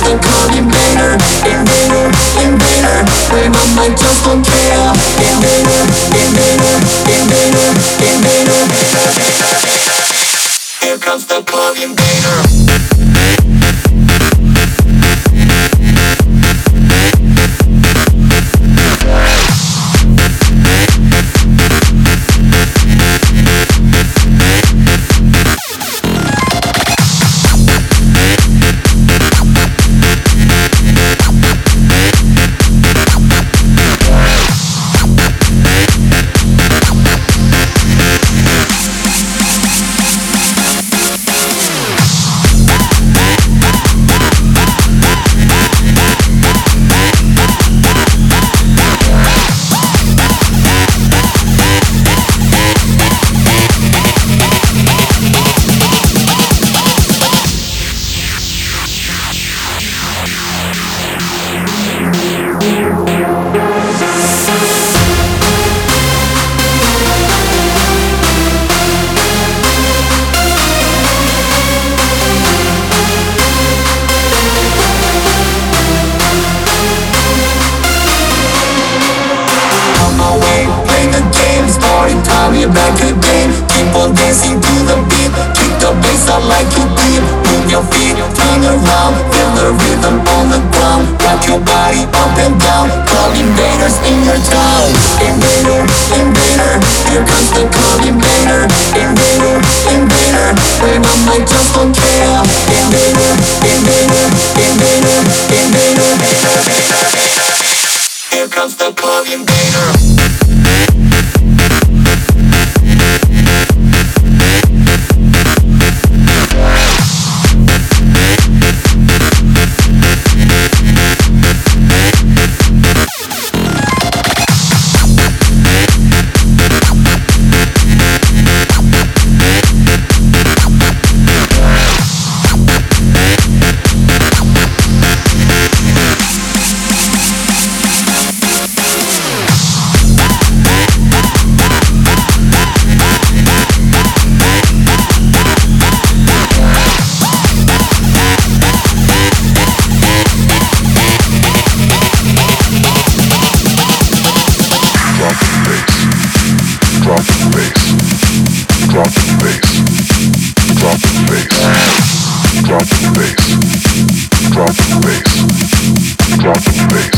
the cold invader, invader, invader. When my mind just don't care. Invader, invader, invader, invader. Here comes the cold invader. Back again, keep on dancing to the beat. Kick the bass out like you did. Move your feet, turn around. Feel the rhythm on the ground. Rock your body up and down. Call invaders in your town. Invader, invader. Here comes the call invader. Invader, invader. When my mind just don't care. Invader, invader, invader, invader. Here comes the call invader. Drop the bass.